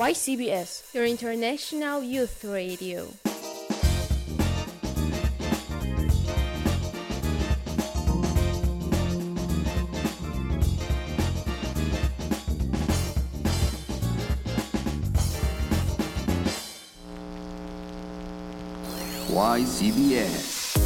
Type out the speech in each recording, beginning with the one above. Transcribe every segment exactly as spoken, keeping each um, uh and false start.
Y C B S, your international youth radio. Y C B S.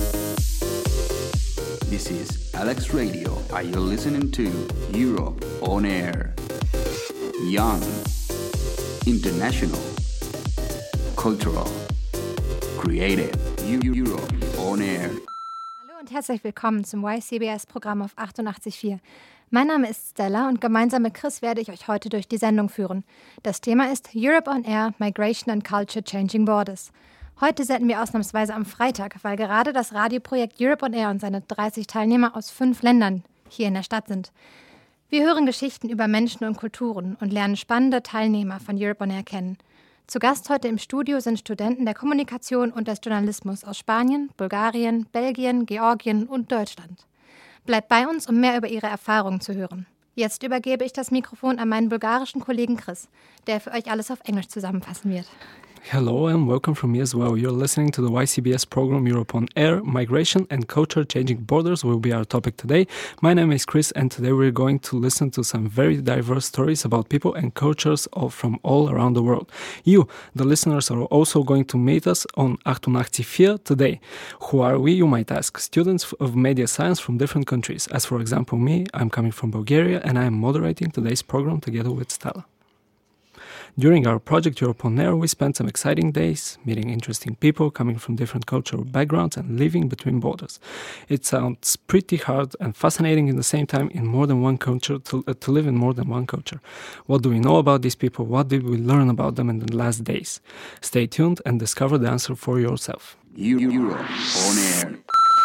This is Alex Radio. Are you listening to Europe on Air? Young, international, cultural, creative. Europe on Air. Hallo und herzlich willkommen zum Y C B S-Programm auf achtundachtzig Komma vier. Mein Name ist Stella und gemeinsam mit Chris werde ich euch heute durch die Sendung führen. Das Thema ist Europe on Air, Migration and Culture Changing Borders. Heute senden wir ausnahmsweise am Freitag, weil gerade das Radioprojekt Europe on Air und seine dreißig Teilnehmer aus fünf Ländern hier in der Stadt sind. Wir hören Geschichten über Menschen und Kulturen und lernen spannende Teilnehmer von Europe on Air kennen. Zu Gast heute im Studio sind Studenten der Kommunikation und des Journalismus aus Spanien, Bulgarien, Belgien, Georgien und Deutschland. Bleibt bei uns, um mehr über ihre Erfahrungen zu hören. Jetzt übergebe ich das Mikrofon an meinen bulgarischen Kollegen Chris, der für euch alles auf Englisch zusammenfassen wird. Hello and welcome from me as well. You're listening to the Y C B S program Europe on Air. Migration and Culture Changing Borders will be our topic today. My name is Chris and today we're going to listen to some very diverse stories about people and cultures all from all around the world. You, the listeners, are also going to meet us on achtundachtzig Komma vier today. Who are we, you might ask? Students of media science from different countries. As for example me, I'm coming from Bulgaria and I am moderating today's program together with Stella. During our project Europe on Air, we spent some exciting days meeting interesting people coming from different cultural backgrounds and living between borders. It sounds pretty hard and fascinating in the same time in more than one culture to, uh, to live in more than one culture. What do we know about these people? What did we learn about them in the last days? Stay tuned and discover the answer for yourself. Europe on Air.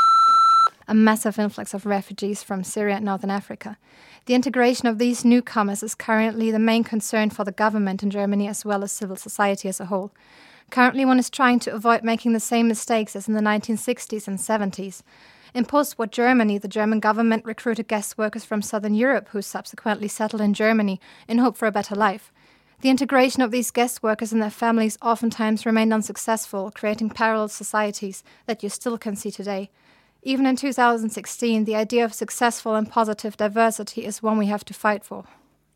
A massive influx of refugees from Syria and Northern Africa. The integration of these newcomers is currently the main concern for the government in Germany as well as civil society as a whole. Currently, one is trying to avoid making the same mistakes as in the nineteen sixties and seventies. In post-war Germany, the German government recruited guest workers from Southern Europe who subsequently settled in Germany in hope for a better life. The integration of these guest workers and their families oftentimes remained unsuccessful, creating parallel societies that you still can see today. Even in two thousand sixteen, the idea of successful and positive diversity is one we have to fight for.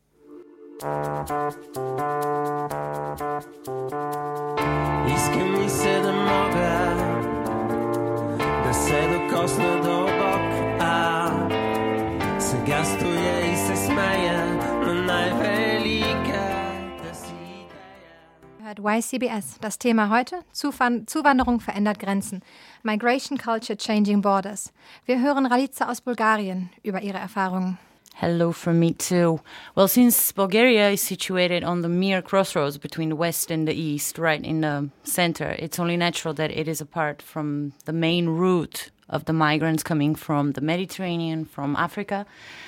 Hört Y C B S. Das Thema heute: Zuwanderung verändert Grenzen. Migration Culture Changing Borders. Wir hören Ralica aus Bulgarien über ihre Erfahrungen. Hello from me too. Well, since Bulgaria is situated on the mere crossroads between the west and the east, right in the center, it's only natural that it is apart from the main route of the migrants coming from the Mediterranean, from Africa.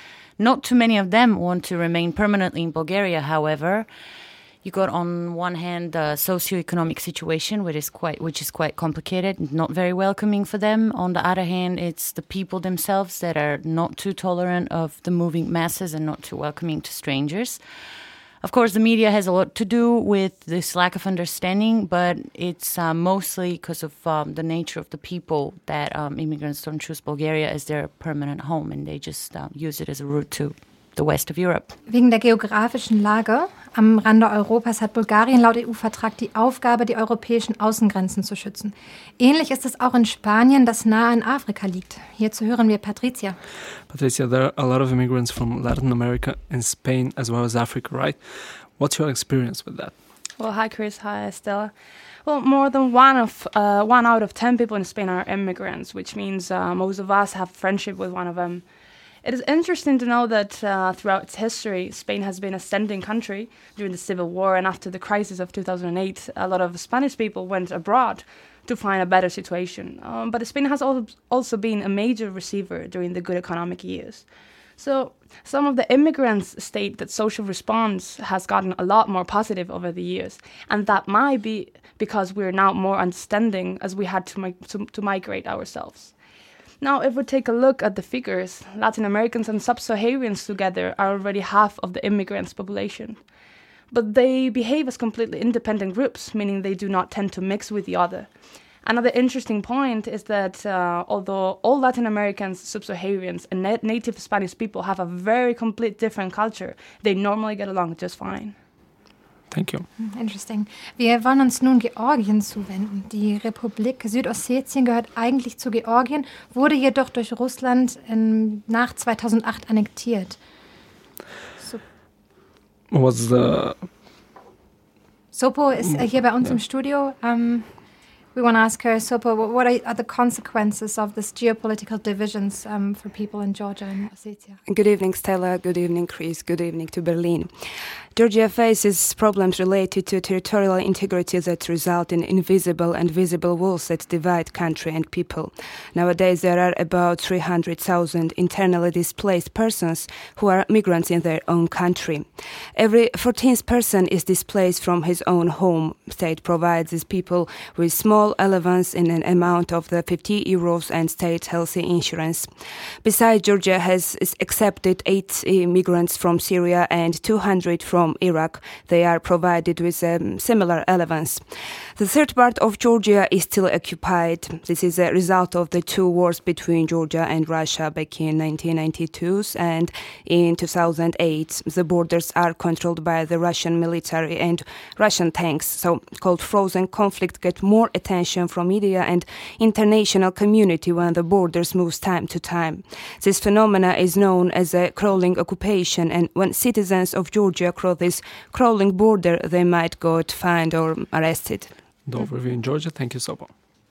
Not too many of them want to remain permanently in Bulgaria, however. You got on one hand the socio-economic situation, which is quite which is quite complicated, not very welcoming for them. On the other hand, it's the people themselves that are not too tolerant of the moving masses and not too welcoming to strangers. Of course, the media has a lot to do with this lack of understanding, but it's uh, mostly because of um, the nature of the people that um, immigrants don't choose Bulgaria as their permanent home, and they just uh, use it as a route to the west of Europe. Wegen der geografischen Lage am Rande Europas hat Bulgarien laut E U-Vertrag die Aufgabe, die europäischen Außengrenzen zu schützen. Ähnlich ist es auch in Spanien, das nahe an Afrika liegt. Hierzu hören wir Patricia. Patricia, there are a lot of immigrants from Latin America and Spain as well as Africa, right? What's your experience with that? Well, hi Chris, hi Estella. Well, more than one of uh, one out of ten people in Spain are immigrants, which means uh, most of us have friendship with one of them. It is interesting to know that uh, throughout its history, Spain has been a standing country. During the Civil War and after the crisis of two thousand eight, a lot of Spanish people went abroad to find a better situation. Um, but Spain has also been a major receiver during the good economic years. So some of the immigrants state that social response has gotten a lot more positive over the years. And that might be because we're now more understanding as we had to, mi- to, to migrate ourselves. Now, if we take a look at the figures, Latin Americans and Sub-Saharans together are already half of the immigrants' population. but they behave as completely independent groups, meaning they do not tend to mix with the other. Another interesting point is that uh, although all Latin Americans, sub-Saharans, and na- native Spanish people have a very complete different culture, they normally get along just fine. Thank you. Interesting. Wir wollen uns nun Georgien zuwenden. Die Republik Südossetien gehört eigentlich zu Georgien, wurde jedoch durch Russland in, nach zweitausendacht annektiert. So. Was the... Sopo ist äh, hier bei uns yeah. im Studio. Um, we want to ask her, Sopo, what are, are the consequences of this geopolitical divisions um, for people in Georgia and Ossetia? Good evening, Stella. Good evening, Chris. Good evening to Berlin. Georgia faces problems related to territorial integrity that result in invisible and visible walls that divide country and people. Nowadays, there are about three hundred thousand internally displaced persons who are migrants in their own country. Every fourteenth person is displaced from his own home. State provides these people with small allowance in an amount of the fifty euros and state health insurance. Besides, Georgia has accepted eight migrants from Syria and two hundred from From Iraq. They are provided with a um, similar allowance. The third part of Georgia is still occupied. This is a result of the two wars between Georgia and Russia back in nineteen ninety-two and in two thousand eight. The borders are controlled by the Russian military and Russian tanks. So-called frozen conflict get more attention from media and international community when the borders moves time to time. This phenomena is known as a crawling occupation, and when citizens of Georgia cross this crawling border, they might get fined or arrested. The overview in Georgia. Thank you, Sopo.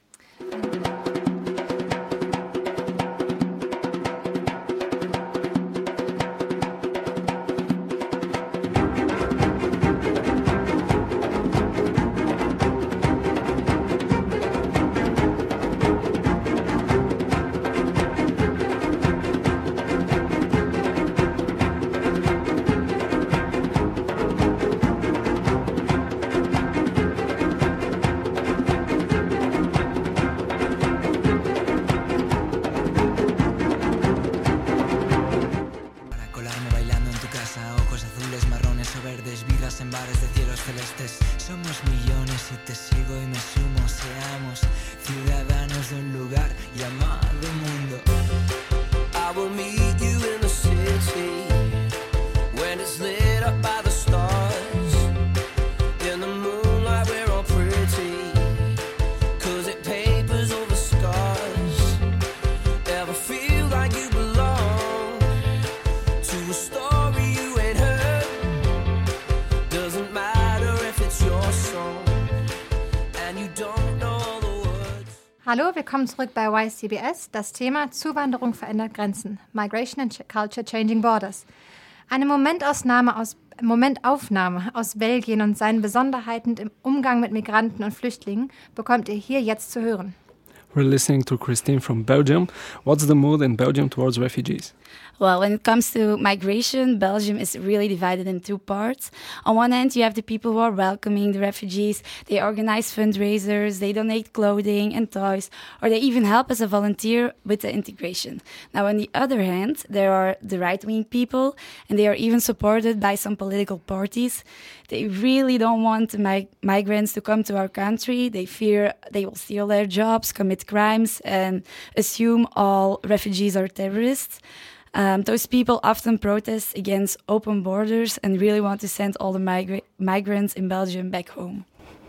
Hallo, willkommen zurück bei Y C B S. Das Thema Zuwanderung verändert Grenzen. Migration and Culture Changing Borders. Eine Momentausnahme aus, Momentaufnahme aus Belgien und seinen Besonderheiten im Umgang mit Migranten und Flüchtlingen bekommt ihr hier jetzt zu hören. We're listening to Christine from Belgium. What's the mood in Belgium towards refugees? Well, when it comes to migration, Belgium is really divided in two parts. On one hand, you have the people who are welcoming the refugees. They organize fundraisers, they donate clothing and toys, or they even help as a volunteer with the integration. Now, on the other hand, there are the right-wing people, and they are even supported by some political parties. They really don't want the mig- migrants to come to our country. They fear they will steal their jobs, commit crimes, and assume all refugees are terrorists. Um, those people often protest against open borders and really want to send all the migra- migrants in Belgium back home.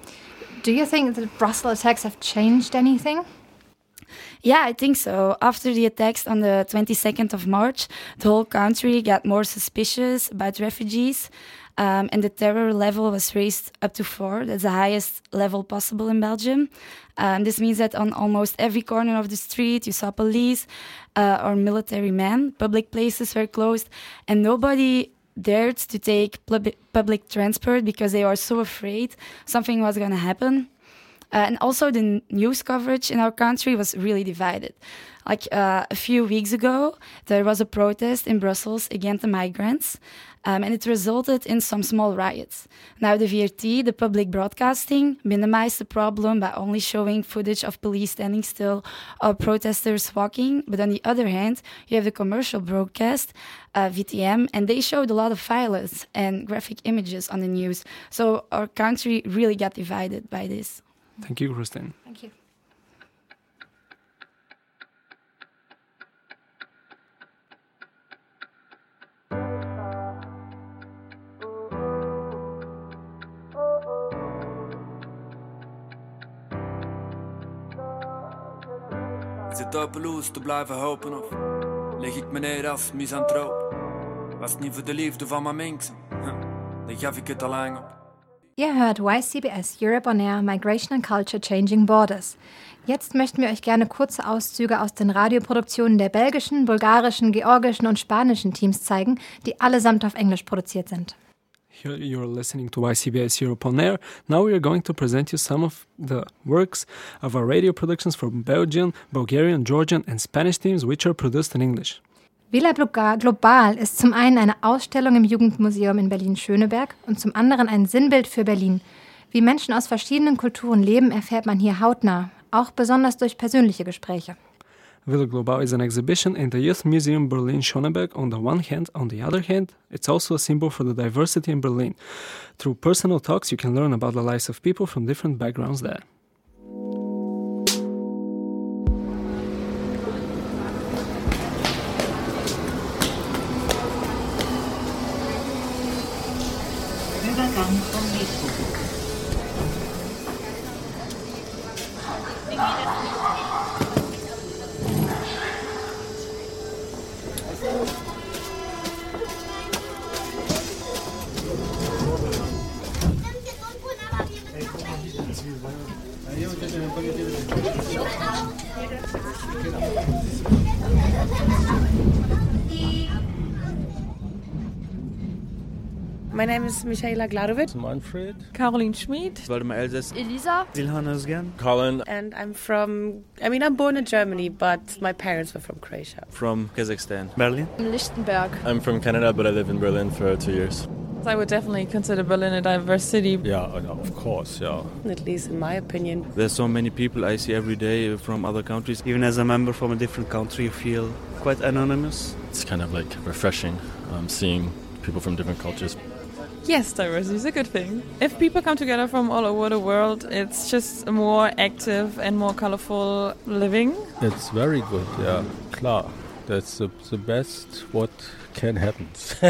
Do you think the Brussels attacks have changed anything? Yeah, I think so. After the attacks on the twenty-second of March, the whole country got more suspicious about refugees. Um, and the terror level was raised up to four. That's the highest level possible in Belgium. Um, this means that on almost every corner of the street, you saw police uh, or military men. Public places were closed, and nobody dared to take pub- public transport because they were so afraid something was going to happen. Uh, and also the n- news coverage in our country was really divided. Like uh, a few weeks ago, there was a protest in Brussels against the migrants, um, and it resulted in some small riots. Now the V R T, the public broadcasting, minimized the problem by only showing footage of police standing still or protesters walking. But on the other hand, you have the commercial broadcast, uh, V T M, and they showed a lot of violence and graphic images on the news. So our country really got divided by this. Thank you, Christine. Thank you. Zit hopeloos te blijven hopen of leg ik me neer als misantroop? Was het niet voor de liefde van mijn mensen, dan gaf ik het al lang op. Ihr hört Y C B S Europe on Air, Migration and Culture Changing Borders. Jetzt möchten wir euch gerne kurze Auszüge aus den Radioproduktionen der belgischen, bulgarischen, georgischen und spanischen Teams zeigen, die allesamt auf Englisch produziert sind. Here you're listening to Y C B S Europe on Air. Now we are going to present you some of the works of our radio productions from Belgian, Bulgarian, Georgian and Spanish teams which are produced in English. Villa Global ist zum einen eine Ausstellung im Jugendmuseum in Berlin-Schöneberg und zum anderen ein Sinnbild für Berlin. Wie Menschen aus verschiedenen Kulturen leben, erfährt man hier hautnah, auch besonders durch persönliche Gespräche. Villa Global is an exhibition in the Youth Museum Berlin-Schöneberg on the one hand. On the other hand, it's also a symbol for the diversity in Berlin. Through personal talks, you can learn about the lives of people from different backgrounds there. Übergang vom Metrobuch. My name is Michaela Gladovic. Manfred. Caroline Schmid. Waldemar Elsäss. Elisa. Silhan Özgen. Colin. And I'm from, I mean, I'm born in Germany, but my parents were from Croatia. From Kazakhstan. Berlin. Lichtenberg. I'm from Canada, but I live in Berlin for two years. I would definitely consider Berlin a diverse city. Yeah, of course, yeah. At least in my opinion. There's so many people I see every day from other countries. Even as a member from a different country, you feel quite anonymous. It's kind of like refreshing um, seeing people from different cultures. Yes, diversity is a good thing. If people come together from all over the world, it's just a more active and more colorful living. It's very good, yeah, klar. That's the, the best what can happen.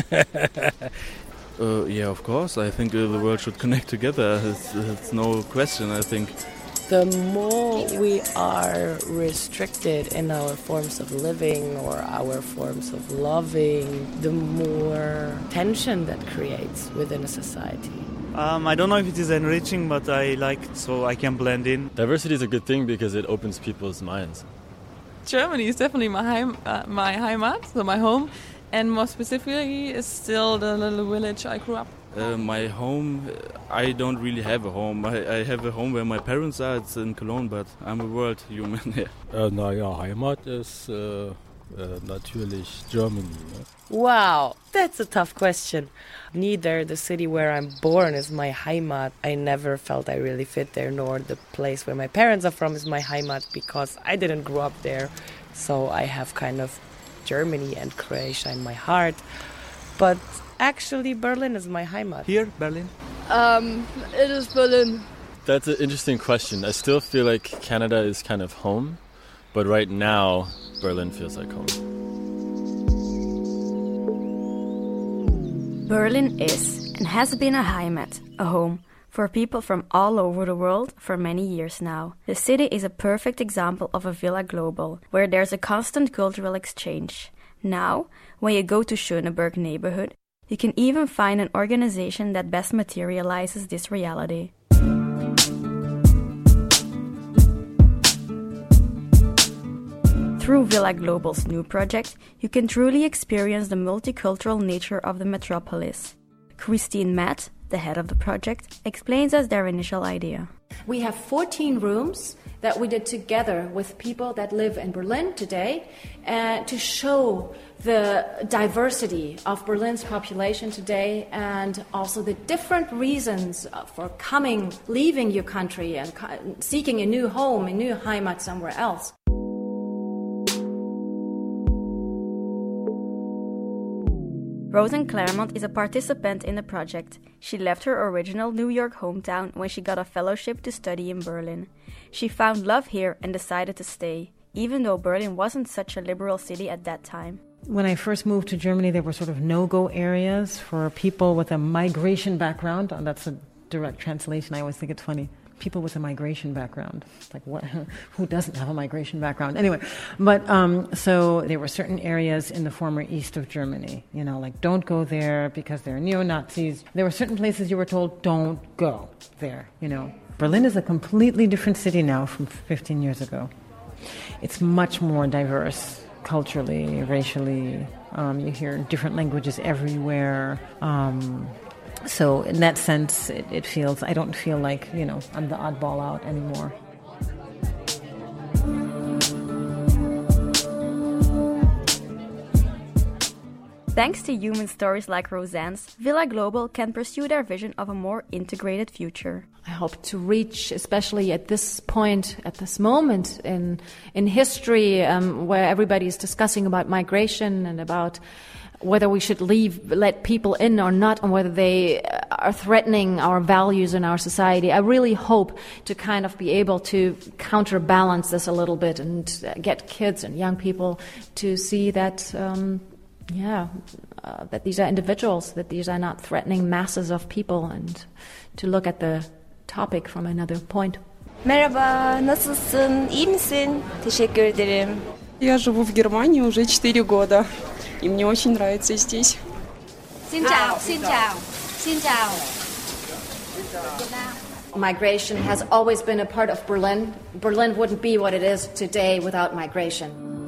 uh, yeah, of course. I think uh, the world should connect together. It's, it's no question, I think. The more we are restricted in our forms of living or our forms of loving, the more tension that creates within a society. Um, I don't know if it is enriching, but I like it so I can blend in. Diversity is a good thing because it opens people's minds. Germany is definitely my heim, uh, my Heimat, so my home, and more specifically is still the little village I grew up. Uh, my home, I don't really have a home. I, I have a home where my parents are. It's in Cologne, but I'm a world human. Yeah. Uh, naja, Heimat ist uh, uh, natürlich Germany. Ne? Wow, that's a tough question. Neither the city where I'm born is my Heimat. I never felt I really fit there, nor the place where my parents are from is my Heimat because I didn't grow up there. So I have kind of Germany and Croatia in my heart. But actually, Berlin is my Heimat. Here, Berlin? Um, it is Berlin. That's an interesting question. I still feel like Canada is kind of home, but right now, Berlin feels like home. Berlin is and has been a Heimat, a home, for people from all over the world for many years now. The city is a perfect example of a Villa Global, where there's a constant cultural exchange. Now, when you go to Schöneberg neighborhood, you can even find an organization that best materializes this reality. Through Villa Global's new project, you can truly experience the multicultural nature of the metropolis. Christine Matt, the head of the project, explains us their initial idea. We have fourteen rooms that we did together with people that live in Berlin today uh, to show the diversity of Berlin's population today and also the different reasons for coming, leaving your country and co- seeking a new home, a new Heimat somewhere else. Rosen Claremont is a participant in the project. She left her original New York hometown when she got a fellowship to study in Berlin. She found love here and decided to stay, even though Berlin wasn't such a liberal city at that time. When I first moved to Germany, there were sort of no-go areas for people with a migration background. Oh, that's a direct translation. I always think it's funny. People with a migration background. Like, what? Who doesn't have a migration background? Anyway, but um, so there were certain areas in the former east of Germany, you know, like don't go there because they're neo-Nazis. There were certain places you were told, don't go there, you know. Berlin is a completely different city now from fifteen years ago. It's much more diverse culturally, racially. Um, you hear different languages everywhere. Um, So in that sense, it, it feels, I don't feel like, you know, I'm the oddball out anymore. Thanks to human stories like Roseanne's, Villa Global can pursue their vision of a more integrated future. I hope to reach, especially at this point, at this moment in in history, um, where everybody is discussing about migration and about whether we should leave, let people in or not, and whether they are threatening our values in our society. I really hope to kind of be able to counterbalance this a little bit and get kids and young people to see that, um, yeah, uh, that these are individuals, that these are not threatening masses of people, and to look at the topic from another point. Merhaba, nasılsın? İyi misin? Teşekkür ederim. Я живу в Германии уже четыре года. И мне очень нравится здесь. Xin chào, xin chào, xin chào. Migration has always been a part of Berlin. Berlin wouldn't be what it is today without migration.